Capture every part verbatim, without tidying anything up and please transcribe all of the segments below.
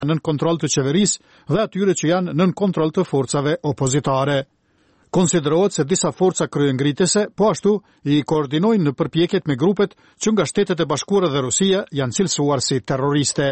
nën kontroll të qeverisë dhe atyre që janë nën kontroll të forcave opozitare. Konsiderohet se disa forca kryengritese po ashtu i koordinojnë në përpjekjet me grupet që nga Shtetet e Bashkuara dhe Rusia janë cilësuar si terroriste.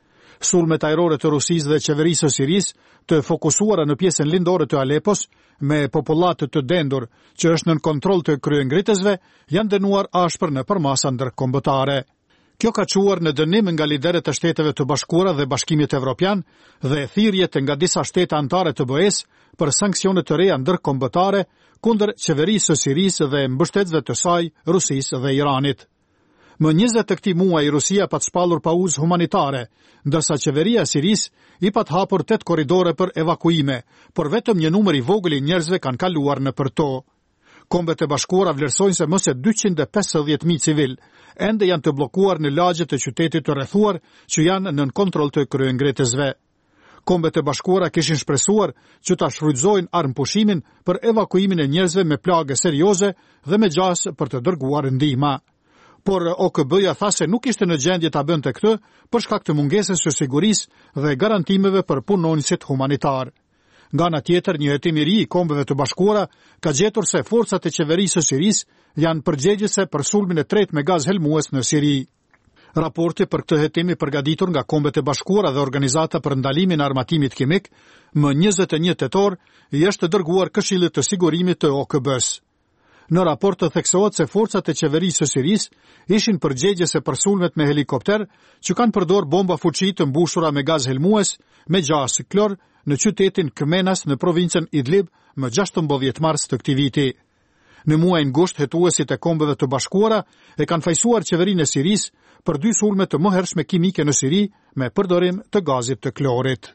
Sulmet ajrore të Rusisë dhe qeverisë së Sirisë, të fokusuara në pjesën lindore të Alepos, me popullat të dendur që është nën kontroll të kryengritesve, janë dënuar ashpër në përmasa ndërkombëtare. Kjo ka quar në dënim nga lideret të Shteteve të Bashkuara dhe Bashkimit Evropian dhe thirrjet nga disa shtete anëtare të B E-s për sanksione të reja ndërkombëtare kundër qeverisë së Sirisë dhe mbështetësve të saj, Rusisë dhe Iranit. Më njëzet të këtij muaji Rusia pat shpallur pauzë humanitare, ndërsa qeveria e Sirisë i pat hapur tet korridore për evakuime, por vetëm një numër i vogël i njerëzve kanë kaluar nëpër to. Kombet e Bashkuara vlerësojnë se më se dyqind e pesëdhjetë mijë civil ende janë të bllokuar në lagjet e qytetit të rrethuar që janë nën kontroll të kryengritesve. Kombet e Bashkuara kishin shpresuar që ta shfrytëzojnë armëpushimin për evakuimin e njerëzve me plagë serioze dhe me gjas për të dërguar ndihmë. Por O K B-ja tha se nuk ishte në gjendje ta bënte këtë për shkak të mungesës së sigurisë dhe garantimeve për punonësit humanitar. Nga ana tjetër, një hetim i ri i Kombeve të Bashkuara ka gjetur se forcat e qeverisë së Sirisë janë përgjegjëse për sulmin e tretë me gaz helmues në Siri. Raporti për këtë hetim i përgatitur nga Kombet e Bashkuara dhe Organizata për Ndalimin e Armatimit Kimik, më njëzet e një tetor, i është dërguar Këshillit të Sigurimit të O K B-s. Në raport të theksohet se forcat e qeverisë së Sirisë ishin përgjegjëse për sulmet me helikopter që kanë përdor bomba fuqi të mbushura me gaz helmues me gjas klor në qytetin Këmenas në provincën Idlib më gjashtëmbëdhjetë mars të këtij viti. Në muajin gusht, hetuesit e Kombeve të Bashkuara e kanë fajsuar qeverinë e Sirisë për dy sulme të mëhershme kimike në Siri me përdorim të gazit të klorit.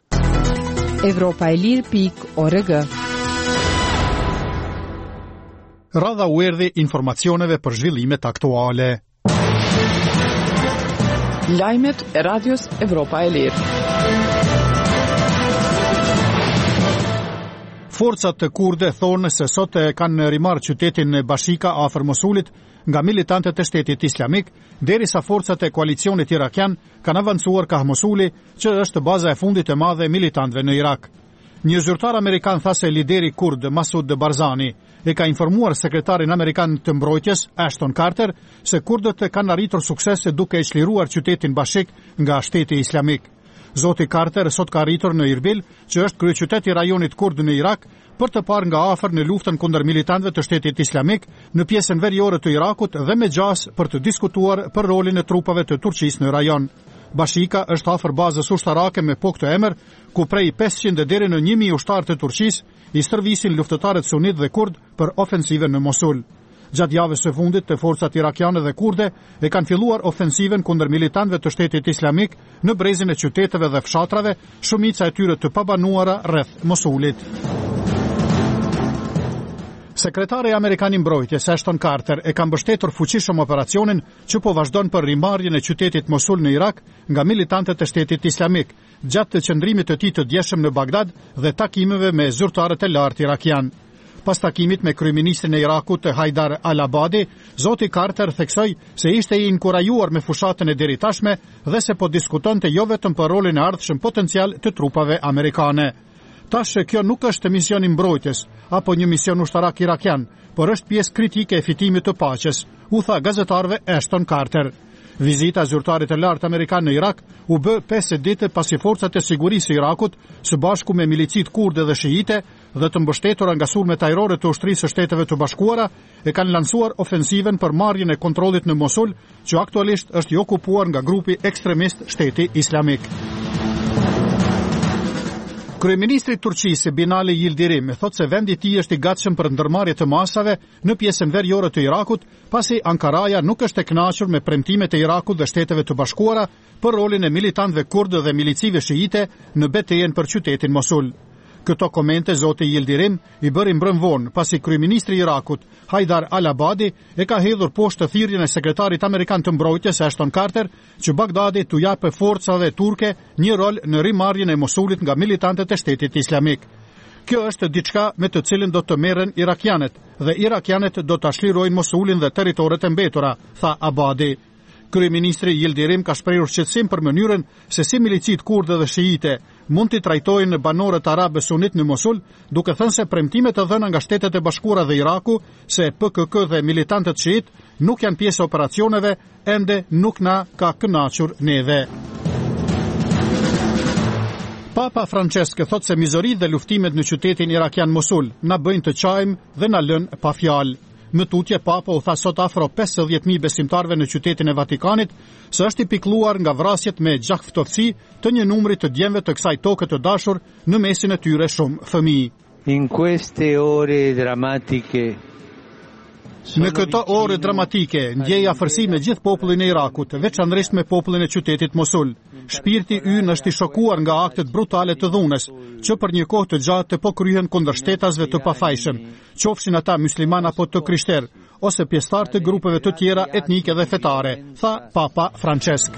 Evropa e Lirë pikë org. Radha u erdhi informacioneve për zhvillimet aktuale. Lajmet e Radios Evropa e Lirë. Forcat të kurde thonë se sot e kanë rimarrë qytetin Bashika afër Mosulit nga militantët e Shtetit Islamik, derisa forcat e koalicionit irakian kanë avancuar ka Mosuli, që është baza e fundit e madhe e militantëve në Irak. Një zyrtar amerikan tha se lideri kurd Masud Barzani e ka informuar sekretarin amerikan të mbrojtjes Ashton Carter se kurdët kanë arritur sukses duke e çliruar qytetin Bashik nga Shteti Islamik. Zoti Carter sot ka arritur në Irbil, që është kryeqyteti i rajonit kurd në Irak, për të parë nga afër në luftën kundër militantëve të Shtetit Islamik në pjesën veriore të Irakut dhe me gjas për të diskutuar për rolin e trupave të Turqisë në rajon. Bashika është afër bazës ushtarake me po këtë emër, ku prej pesëqind deri në një mijë ushtarë të Turqisë i stërvisin luftëtarët sunit dhe kurd për ofensiven në Mosul. Gjatë javës së fundit, të forcat irakiane dhe kurde e kanë filluar ofensiven kundër militantëve të Shtetit Islamik në brezin e qyteteve dhe fshatrave, shumica e tyre të pabanuara rreth Mosulit. Sekretari amerikan i mbrojtjes Ashton Carter e ka mbështetur fuqishëm operacionin që po vazhdon për rimarrjen e qytetit Mosul në Irak nga militantët e Shtetit Islamik, gjatë të qëndrimit të tij të djeshëm në Bagdad dhe takimeve me zyrtarët e lartë irakian. Pas takimit me kryeministrin e Irakut Haidar al-Abadi, zoti Carter theksoi se ishte i inkurajuar me fushatën e deri tashme dhe se po diskutonte jo vetëm për rolin e ardhshëm potencial të trupave amerikane. Tash kjo nuk është mision i mbrojtjes apo një mision ushtarak irakian, por është pjesë kritike e fitimit të paqes, u tha gazetarëve Ashton Carter. Vizita e zyrtarit të lartë amerikan në Irak u bë pesë ditë pasi forcat e sigurisë së Irakut, së bashku me milicit kurde dhe shiite dhe të mbështetura nga sulmet ajrore të ushtrisë së Shteteve të Bashkuara, e kanë lansuar ofensiven për marrjen e kontrollit në Mosul, që aktualisht është i okupuar nga grupi ekstremist Shteti Islamik. Kryeministri i Turqisë Binali Yildirim thotë se vendi i tij është i gatshëm për ndërmarrje të masave në pjesën veriore të Irakut, pasi Ankaraja nuk është e kënaqur me premtimet e Irakut dhe Shteteve të Bashkuara për rolin e militantëve kurdë dhe milicive shiite në betejën për qytetin Mosul. Këto komente zoti Yildirim i bëri mbrëm vonë, pasi kryeministri i Irakut Haidar al-Abadi e ka hedhur poshtë thirrjen e sekretarit amerikan të mbrojtjes Ashton Carter që Bagdadi t'u japë forcave turke një rol në rimarrjen e Mosulit nga militantët e Shtetit Islamik. Kjo është diçka me të cilën do të merren irakianët dhe irakianët do ta shlirojnë Mosulin dhe territoret e mbetura, tha Abadi. Kryeministri Yildirim ka shprehur shqetësim për mënyrën se si milicit kurde dhe shiite mund t'i trajtojnë banorët arabe sunit në Mosul, duke thënë se premtimet e dhëna nga Shtetet e Bashkuara dhe Iraku se P K K dhe militantët shiit nuk janë pjesë e operacioneve ende nuk na ka kënaqur neve. Papa Francesc thot se mizorit dhe luftimet në qytetin irakian Mosul na bëjnë të qajmë dhe na lënë pa fjalë. Më tutje Papa u tha sot afro pesëdhjetë mijë besimtarve në qytetin e Vatikanit se është i pikëlluar nga vrasjet me gjak ftofsi të një numri të djemve të kësaj toke të dashur në mesin e tyre shumë fëmijë. In queste ore drammatiche Në këto ore dramatike, ndjej afërsi me gjithë popullin e Irakut, veçanërisht me popullin e qytetit Mosul. Shpirti ynë është i shokuar nga aktet brutale të dhunës, që për një kohë të gjatë të po kryhen kundër shtetasve të pafajshëm, qofshin ata musliman apo të krishterë, ose pjesëtar të grupeve të tjera etnike dhe fetare, tha Papa Francesc.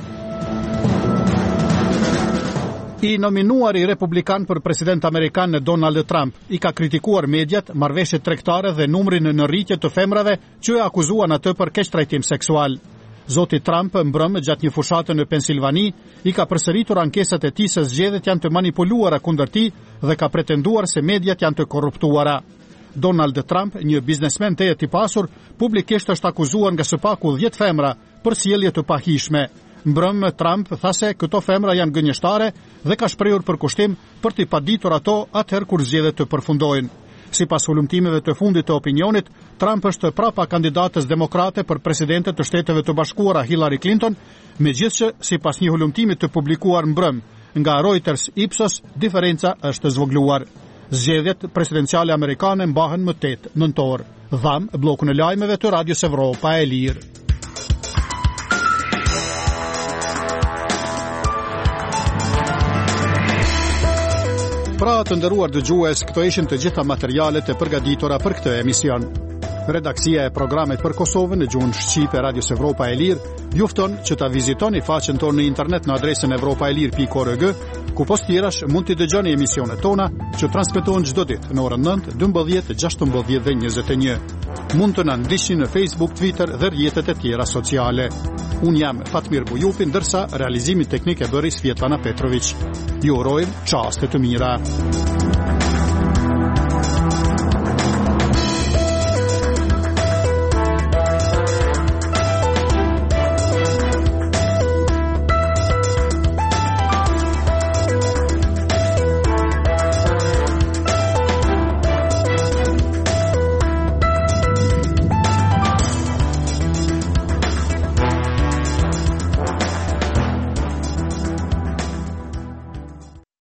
I nominuari republikan për president amerikan Donald Trump i ka kritikuar mediat, marrëveshjet tregtare dhe numrin në rritje të femrave që e akuzuan atë për keqtrajtim seksual. Zoti Trump mbrëm gjatë një fushate në Pensilvani i ka përsëritur ankesat e tij se zgjedhjet janë të manipuluara kundër tij dhe ka pretenduar se mediat janë të korruptuara. Donald Trump, një biznesmen tejet i pasur, publikisht është akuzuar nga së paku dhjetë femra për sjellje të pahishme. Mbrëm Trump tha se këto femra janë gënjeshtare dhe ka shprehur përkushtim për t'i paditur ato atëherë kur zgjedhjet të përfundojnë. Sipas hulumtimeve të fundit të opinionit, Trump është prapa kandidatës demokrate për presidente të Shteteve të Bashkuara Hillary Clinton, megjithëse sipas një hulumtimi të publikuar mbrëm nga Reuters Ipsos, diferenca është zvogluar. Zgjedhjet presidenciale amerikane mbahen më tetë nëntor. Dham bllokun e lajmeve të Radios Evropa e Lirë. Pra të nderuar dëgjues, këto ishin të gjitha materialet e përgatitura për këtë emision. Redaksia e programit për Kosovën në gjuhën shqipe Radios Evropa e Lirë ju fton që ta vizitoni faqen tonë në internet në adresën evropaelir pikë org, ku post tjerash mund të dëgjoni emisionet tona që transmetohen çdo ditë në orën nëntë, dymbëdhjetë, gjashtëmbëdhjetë dhe njëzet e një. Mund të na ndiqni në Facebook, Twitter dhe rrjetet e tjera sociale. Unë jam Fatmir Bujupi, ndërsa realizimi teknik e bëri Svetlana Petrović. Ju urojmë çaste të mira.